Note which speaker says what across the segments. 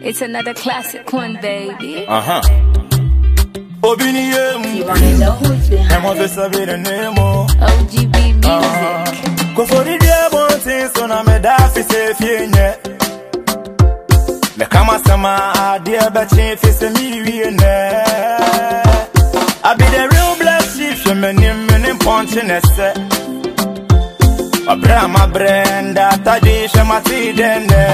Speaker 1: It's another classic one, baby.
Speaker 2: Obini
Speaker 1: You wanna know who's behind it? OGB music.
Speaker 2: Go for the dear one thing, so na me da fi se fienye. Me kama sama dear bachin fi se mi wiene. I be the real black sheep, you me punching ese. Abra ma brenda, tadi she mati dende.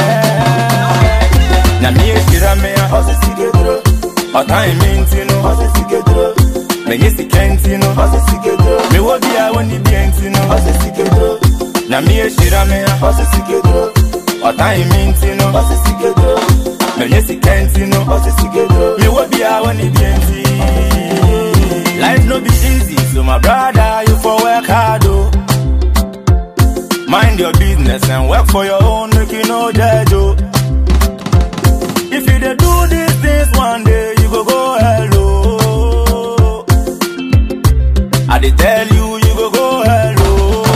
Speaker 2: Na mi shira me a hose sigedro. O time mintino, hose sigedro. Me yesi kentino, hose sigedro. Me wodi a woni bientino, hose sigedro. Na mi shira me a hose sigedro. O time mintino, hose sigedro. Me yesi kentino, hose sigedro. Me wodi a woni bienti. Life no be easy, so my brother, you for work hard, oh. Mind your business and work for your own, make you no judge, oh. If you dey do these things one day, you go hello. I dey tell you, you go hello.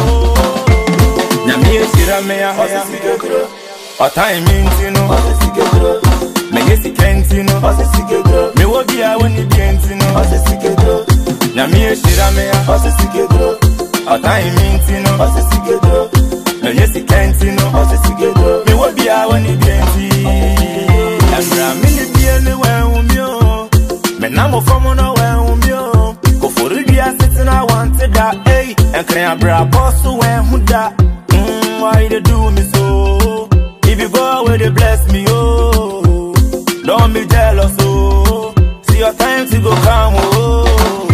Speaker 2: Na mi shira me a hose sigedro. O time mintino, hose sigedro. Me yesi kentino, hose sigedro. Me wo bia woni bientino, hose sigedro. Na mi shira me a hose sigedro. O time mintino, hose sigedro. Me yesi kentino, hose sigedro. Me wo bia woni bienti. Ambra mini biene we umyo. Me namo from no we umyo. Go for the dia sitting I wanted that, hey. And can bra boss we huda. Why they do me so? If you go where they bless me, oh. Don't be jealous, oh. See your time to go come, oh.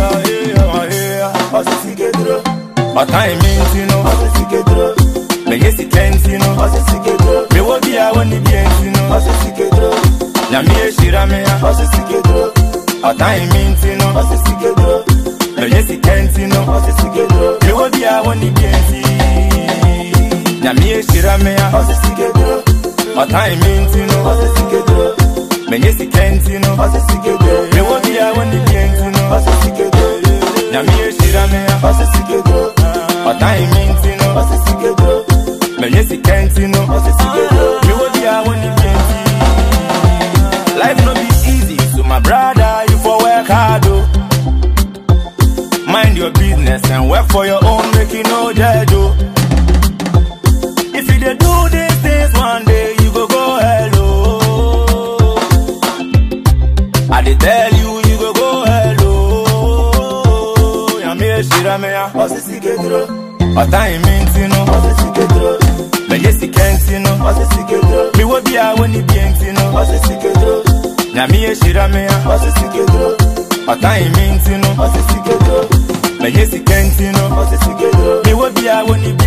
Speaker 2: Hose sigedro. O time mintino, hose sigedro. Me yesi kentino, hose sigedro. Me wo bia woni bientino, hose sigedro. Na mi shira me a hose sigedro. O time mintino, hose sigedro. Me yesi kentino, hose sigedro. Me wo bia woni bienti. Na mi shira me a hose sigedro. O time mintino, hose sigedro. Me yesi kentino, hose sigedro. Me wo bia woni bientino, hose sigedro. Na mi shira me a hose sigedro. O time mintino, hose sigedro. Me yesi kentino, hose sigedro. Me wo bia woni bienti. Life no be easy, so my brother, you for work hard, oh. Mind your business and work for your own, make you no judge, oh. If you dey do these things one day, you go hello. I dey tell you, you go hello. Ya me shira me a hose sigedro. O time mintino, hose sigedro. Me yesi kentino, hose sigedro. Me wo bia woni bientino, hose sigedro. Na mi shira me a hose sigedro. O time mintino, hose sigedro. Me yesi kentino, hose sigedro. Me wo bia woni